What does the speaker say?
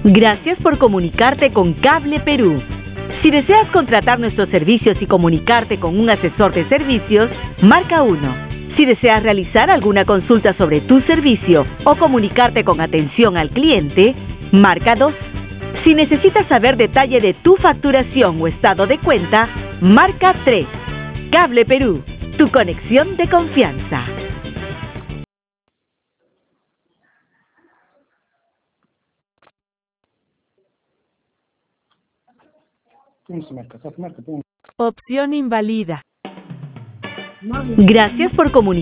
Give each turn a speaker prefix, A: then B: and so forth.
A: Gracias por comunicarte con Cable Perú. Si deseas contratar nuestros servicios y comunicarte con un asesor de servicios, marca 1. Si deseas realizar alguna consulta sobre tu servicio o comunicarte con atención al cliente, marca 2. Si necesitas saber detalle de tu facturación o estado de cuenta, marca 3. Cable Perú, tu conexión de confianza. Opción invalida. Gracias por comunicar.